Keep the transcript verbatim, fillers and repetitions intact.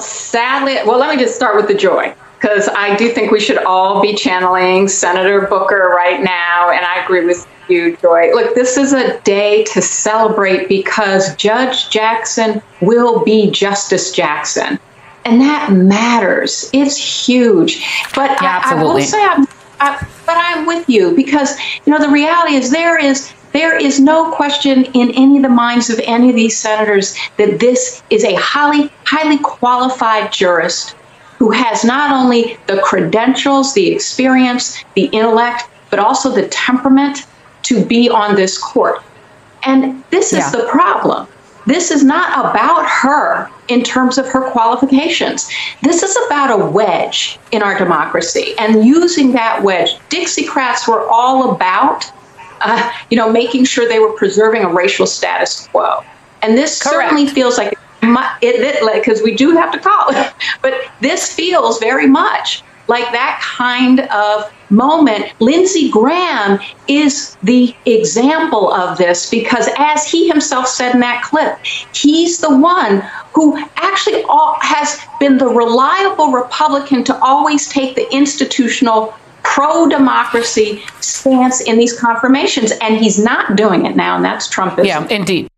sadly, well, let me just start with the joy, because I do think we should all be channeling Senator Booker right now. And I agree with you, Joy. Look, this is a day to celebrate because Judge Jackson will be Justice Jackson. And that matters. It's huge. But yeah, I, I will say, I'm, I, but I'm with you because, you know, the reality is there is there is no question in any of the minds of any of these senators that this is a highly, highly qualified jurist who has not only the credentials, the experience, the intellect, but also the temperament to be on this court. And this is yeah. the problem. This is not about her in terms of her qualifications. This is about a wedge in our democracy and using that wedge. Dixiecrats were all about, uh, you know, making sure they were preserving a racial status quo. And this Correct. certainly feels like, because we do have to call it, but this feels very much like that kind of moment. Lindsey Graham is the example of this because, as he himself said in that clip, he's the one who actually all has been the reliable Republican to always take the institutional pro-democracy stance in these confirmations, and he's not doing it now, and that's Trumpism. Yeah, indeed.